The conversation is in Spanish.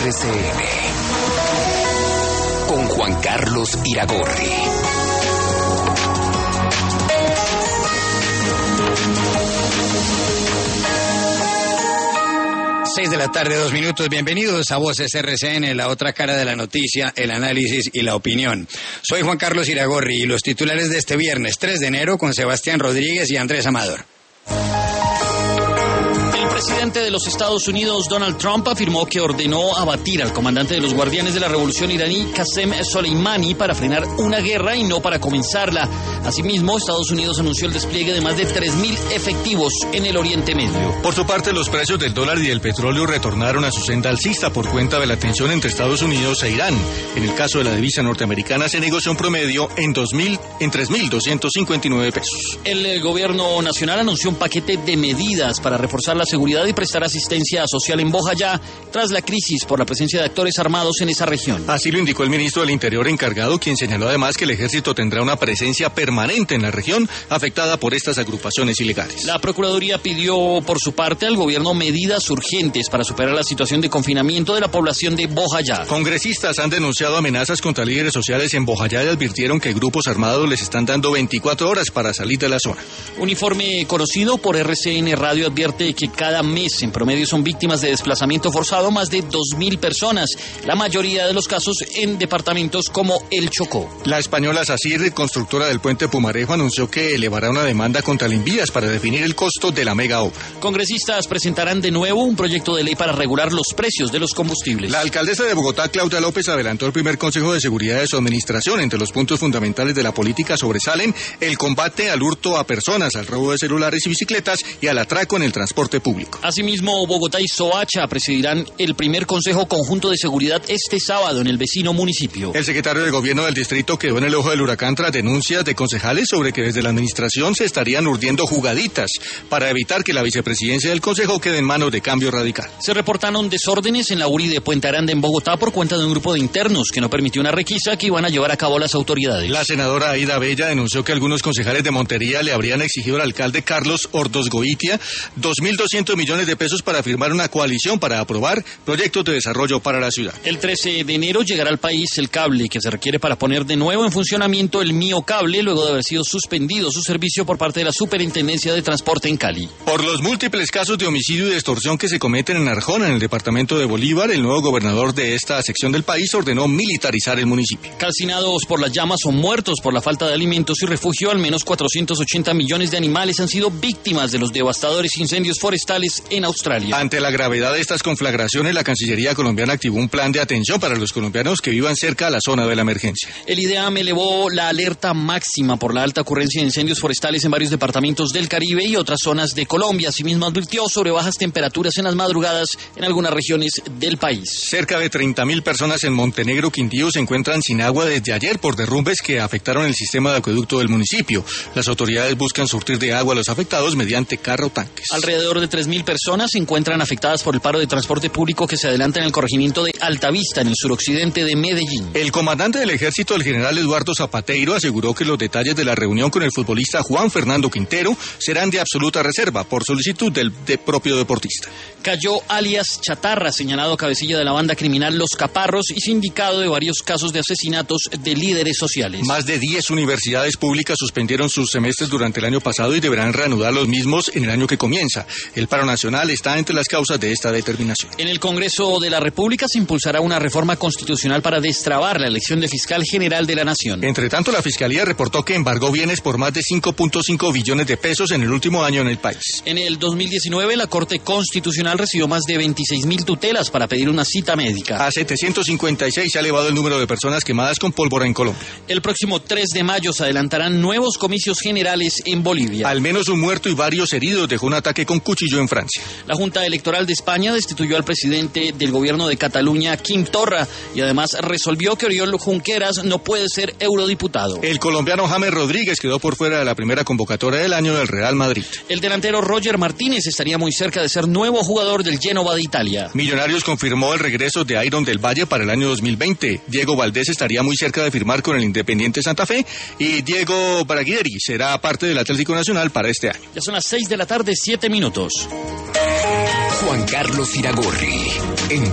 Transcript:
RCN con Juan Carlos Iragorri. Seis de la tarde, 2 minutos. Bienvenidos a Voces RCN, la otra cara de la noticia, el análisis y la opinión. Soy Juan Carlos Iragorri y los titulares de este viernes 3 de enero con Sebastián Rodríguez y Andrés Amador. El presidente de los Estados Unidos, Donald Trump, afirmó que ordenó abatir al comandante de los guardianes de la revolución iraní, Qasem Soleimani, para frenar una guerra y no para comenzarla. Asimismo, Estados Unidos anunció el despliegue de más de 3.000 efectivos en el Oriente Medio. Por su parte, los precios del dólar y del petróleo retornaron a su senda alcista por cuenta de la tensión entre Estados Unidos e Irán. En el caso de la divisa norteamericana, se negoció un promedio en 3.259 pesos. El gobierno nacional anunció un paquete de medidas para reforzar la seguridad y prestar asistencia social en Bojayá tras la crisis por la presencia de actores armados en esa región. Así lo indicó el ministro del Interior encargado, quien señaló además que el ejército tendrá una presencia permanente en la región afectada por estas agrupaciones ilegales. La Procuraduría pidió por su parte al gobierno medidas urgentes para superar la situación de confinamiento de la población de Bojayá. Congresistas han denunciado amenazas contra líderes sociales en Bojayá y advirtieron que grupos armados les están dando 24 horas para salir de la zona. Un informe conocido por RCN Radio advierte que cada mes en promedio son víctimas de desplazamiento forzado más de 2.000 personas, la mayoría de los casos en departamentos como El Chocó. La española SACIR, constructora del puente Pumarejo, anunció que elevará una demanda contra Invías para definir el costo de la mega obra. Congresistas presentarán de nuevo un proyecto de ley para regular los precios de los combustibles. La alcaldesa de Bogotá, Claudia López, adelantó el primer Consejo de Seguridad de su administración. Entre los puntos fundamentales de la política sobresalen el combate al hurto a personas, al robo de celulares y bicicletas y al atraco en el transporte público. Asimismo, Bogotá y Soacha presidirán el primer Consejo Conjunto de Seguridad este sábado en el vecino municipio. El secretario de Gobierno del distrito quedó en el ojo del huracán tras denuncias de concejales sobre que desde la administración se estarían urdiendo jugaditas para evitar que la vicepresidencia del Consejo quede en manos de Cambio Radical. Se reportaron desórdenes en la URI de Puente Aranda en Bogotá por cuenta de un grupo de internos que no permitió una requisa que iban a llevar a cabo las autoridades. La senadora Aida Bella denunció que algunos concejales de Montería le habrían exigido al alcalde Carlos Ordosgoitia 2.200 millones de pesos para firmar una coalición para aprobar proyectos de desarrollo para la ciudad. El 13 de enero llegará al país el cable que se requiere para poner de nuevo en funcionamiento el Mío Cable luego de haber sido suspendido su servicio por parte de la Superintendencia de Transporte en Cali. Por los múltiples casos de homicidio y de extorsión que se cometen en Arjona, en el departamento de Bolívar, el nuevo gobernador de esta sección del país ordenó militarizar el municipio. Calcinados por las llamas o muertos por la falta de alimentos y refugio, al menos 480 millones de animales han sido víctimas de los devastadores incendios forestales en Australia. Ante la gravedad de estas conflagraciones, la Cancillería colombiana activó un plan de atención para los colombianos que vivan cerca a la zona de la emergencia. El IDEAM elevó la alerta máxima por la alta ocurrencia de incendios forestales en varios departamentos del Caribe y otras zonas de Colombia. Asimismo, advirtió sobre bajas temperaturas en las madrugadas en algunas regiones del país. Cerca de 30.000 personas en Montenegro, Quindío, se encuentran sin agua desde ayer por derrumbes que afectaron el sistema de acueducto del municipio. Las autoridades buscan surtir de agua a los afectados mediante carro-tanques. Alrededor de 3.000 personas se encuentran afectadas por el paro de transporte público que se adelanta en el corregimiento de Altavista, en el suroccidente de Medellín. El comandante del ejército, el general Eduardo Zapateiro, aseguró que los detalles de la reunión con el futbolista Juan Fernando Quintero serán de absoluta reserva por solicitud del propio deportista. Cayó alias Chatarra, señalado cabecilla de la banda criminal Los Caparros y sindicado de varios casos de asesinatos de líderes sociales. Más de 10 universidades públicas suspendieron sus semestres durante el año pasado y deberán reanudar los mismos en el año que comienza. El paro nacional está entre las causas de esta determinación. En el Congreso de la República se impulsará una reforma constitucional para destrabar la elección de fiscal general de la Nación. Entre tanto, la Fiscalía reportó que embargó bienes por más de 5.5 billones de pesos en el último año en el país. En el 2019, la Corte Constitucional recibió más de 26.000 tutelas para pedir una cita médica. A 756 se ha elevado el número de personas quemadas con pólvora en Colombia. El próximo 3 de mayo se adelantarán nuevos comicios generales en Bolivia. Al menos un muerto y varios heridos dejó un ataque con cuchillo en Francia. La Junta Electoral de España destituyó al presidente del gobierno de Cataluña, Quim Torra, y además resolvió que Oriol Junqueras no puede ser eurodiputado. El colombiano James Rodríguez quedó por fuera de la primera convocatoria del año del Real Madrid. El delantero Roger Martínez estaría muy cerca de ser nuevo jugador del Génova de Italia. Millonarios confirmó el regreso de Iron del Valle para el año 2020. Diego Valdés estaría muy cerca de firmar con el Independiente Santa Fe y Diego Braguieri será parte del Atlético Nacional para este año. Ya son las 6 de la tarde, 7 minutos. Juan Carlos Iragorri.